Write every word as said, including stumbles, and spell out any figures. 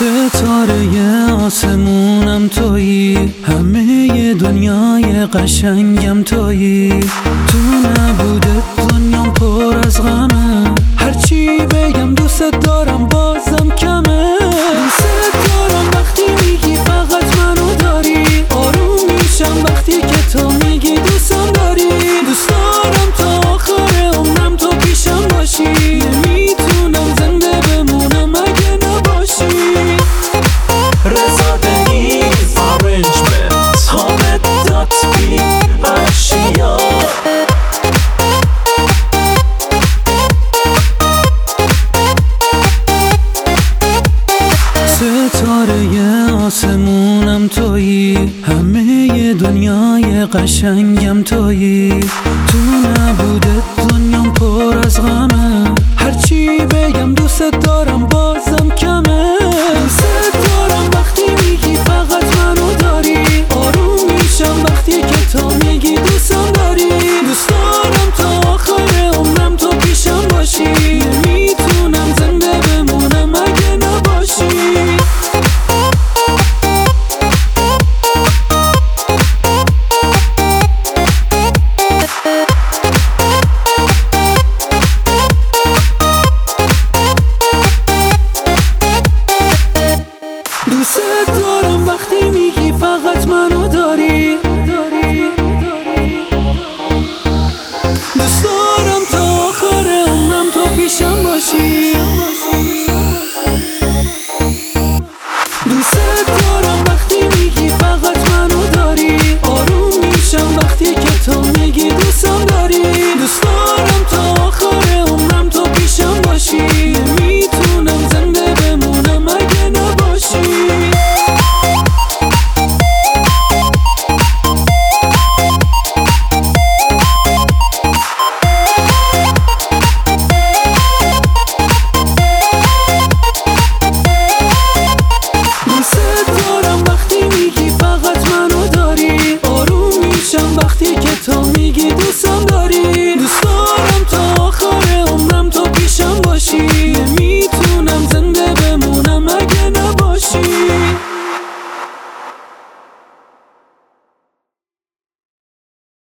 ستاره آسمونم تویی، همه دنیای قشنگم تویی. تو نبوده دنیام پر از غمه، هرچی بگم دوست دارم بازم کمه. دوست دارم وقتی میگی فقط منو داری، آروم میشم وقتی که تو میگی دوستم داری. دوست دارم تا آخر عمرم تو پیشم باشی، نمیتونم زنده بمونم اگه نباشی. رضا دنیز آرنجمنت حامد دات بی اشیا. ستاره آسمونم تویی، همه دنیای قشنگم تویی. تو نبوده دنیام پر از غمه، هرچی